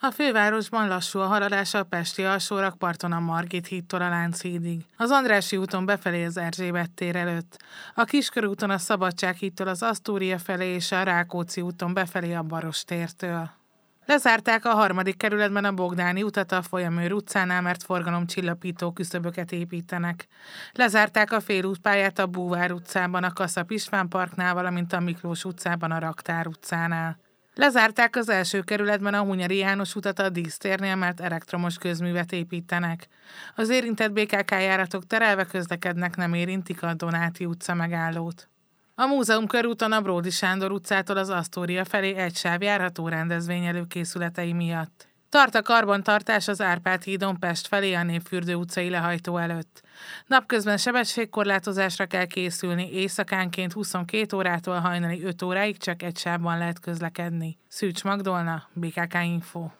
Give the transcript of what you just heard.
A fővárosban lassú a haladás a pesti alsórakparton a Margit hídtól a Lánchídig, az Andrássy úton befelé az Erzsébet tér előtt, a Kiskörúton a Szabadság hídtól az Asztória felé és a Rákóczi úton befelé a Barostértől. Lezárták a 3. kerületben a Bogdáni utat a Folyamőr utcánál, mert forgalomcsillapító küszöböket építenek. Lezárták a félútpályát a Búvár utcában, a Kaszap István parknál, valamint a Miklós utcában a Raktár utcánál. Lezárták az 1. kerületben a Hunyadi János utat a Dísztérnél, mert elektromos közművet építenek. Az érintett BKK járatok terelve közlekednek, nem érintik a Donáti utca megállót. A Múzeum körúton a Bródi Sándor utcától az Asztória felé egy sáv járható rendezvény előkészületei miatt. Tart a karbantartás az Árpád hídon Pest felé a Népfürdő utcai lehajtó előtt. Napközben sebességkorlátozásra kell készülni, éjszakánként 22 órától hajnali 5 óráig csak egy sávban lehet közlekedni. Szűcs Magdolna, BKK Info.